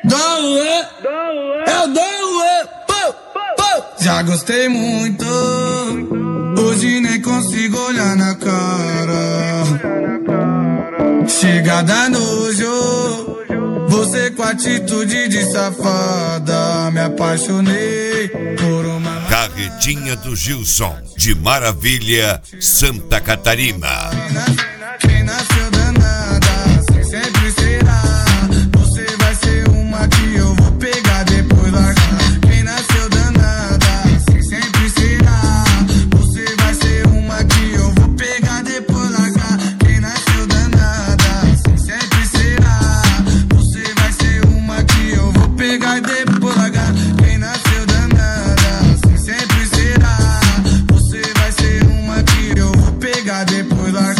Já gostei muito, hoje nem consigo olhar na cara. Chega da nojo, você com atitude de safada. Me apaixonei por uma... Carretinha do Gilson, de Maravilha, Santa Catarina. Quem nasceu danada, assim sempre será. Você vai ser uma que eu vou pegar depois largar. Quem nasceu danada, assim sempre será. Você vai ser uma que eu vou pegar depois largar. Quem nasceu danada, assim sempre será. Você vai ser uma que eu vou pegar depois largar. Quem nasceu danada, assim sempre será. Você vai ser uma que eu vou pegar depois largar.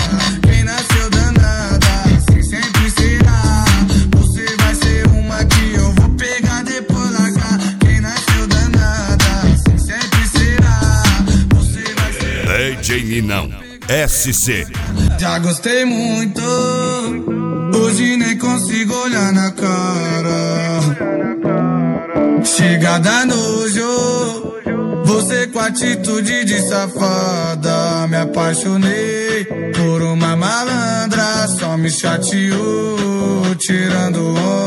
Não, SC. Já gostei muito, hoje nem consigo olhar na cara. Chega da nojo, você com atitude de safada. Me apaixonei por uma malandra, só me chateou, tirando onda.